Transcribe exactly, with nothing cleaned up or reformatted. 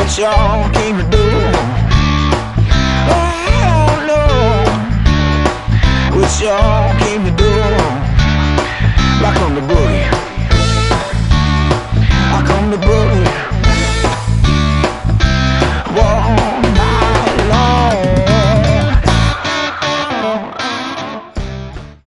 what y'all came to do. Oh no, what y'all came to do. I come to boogie, I come to boogie.